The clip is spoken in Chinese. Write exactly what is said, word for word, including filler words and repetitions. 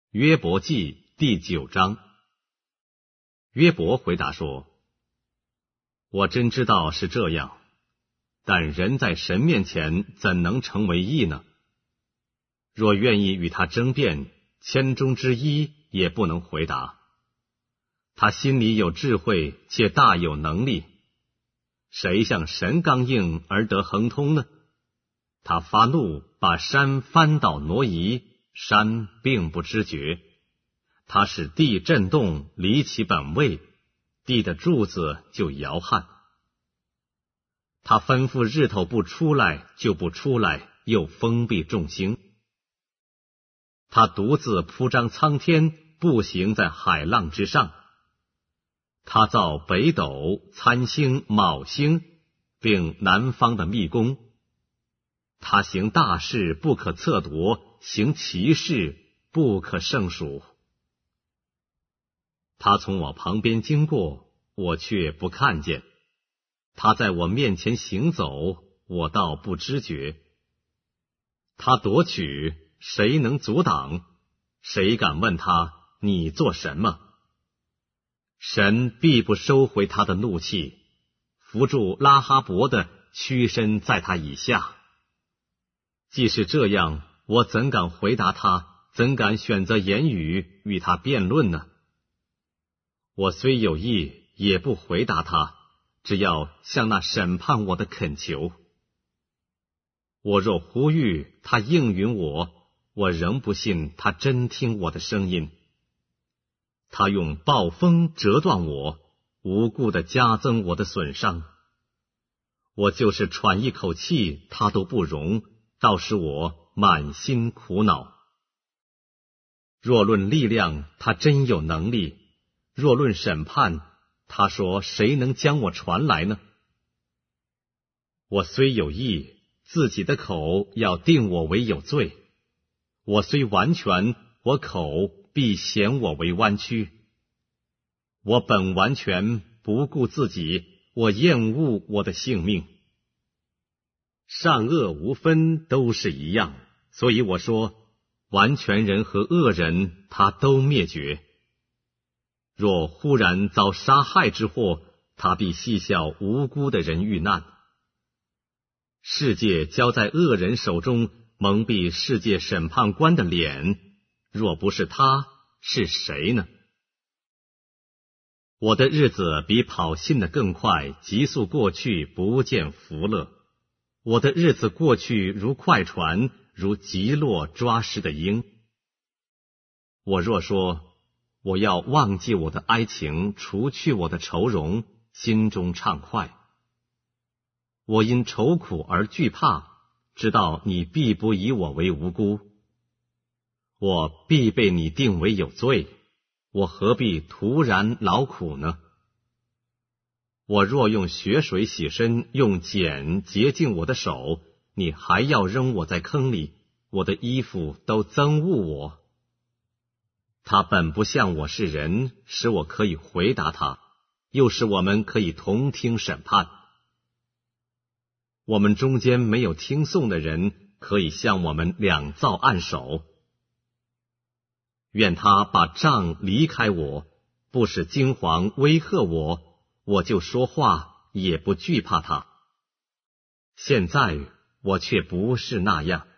约伯记第九章。约伯回答说：我真知道是这样，但人在神面前怎能成为义呢？若愿意与他争辩，千中之一也不能回答。他心里有智慧，且大有能力，谁向神刚硬而得亨通呢？他发怒，把山翻倒挪移，山并不知觉。他使地震动，离其本位，地的柱子就摇撼。他吩咐日头不出来就不出来，又封闭众星。他独自铺张苍天，步行在海浪之上。他造北斗、参星、昴星，并南方的密宫。他行大事，不可测夺；行奇事，不可胜数。他从我旁边经过，我却不看见；他在我面前行走，我倒不知觉。他夺取，谁能阻挡？谁敢问他，你做什么？神必不收回他的怒气，扶住拉哈伯的，屈身在他以下。既是这样，我怎敢回答他？怎敢选择言语与他辩论呢？我虽有意，也不回答他，只要向那审判我的恳求。我若呼吁，他应允我，我仍不信他真听我的声音。他用暴风折断我，无故的加增我的损伤。我就是喘一口气，他都不容，倒使我满心苦恼。若论力量，他真有能力；若论审判，他说谁能将我传来呢？我虽有意，自己的口要定我为有罪；我虽完全，我口必显我为弯曲。我本完全，不顾自己，我厌恶我的性命。善恶无分，都是一样，所以我说，完全人和恶人，他都灭绝。若忽然遭杀害之祸，他必戏笑无辜的人遇难。世界交在恶人手中，蒙蔽世界审判官的脸，若不是他，是谁呢？我的日子比跑信的更快，急速过去，不见福乐。我的日子过去如快船，如急落抓失的鹰。我若说，我要忘记我的哀情，除去我的愁容，心中畅快。我因愁苦而惧怕，知道你必不以我为无辜。我必被你定为有罪，我何必徒然劳苦呢？我若用血水洗身，用碱洁净我的手，你还要扔我在坑里，我的衣服都憎恶我。他本不像我是人，使我可以回答他，又使我们可以同听审判。我们中间没有听讼的人，可以向我们两造按手。愿他把杖离开我，不使惊惶威吓我，我就说话，也不惧怕他。现在我却不是那样。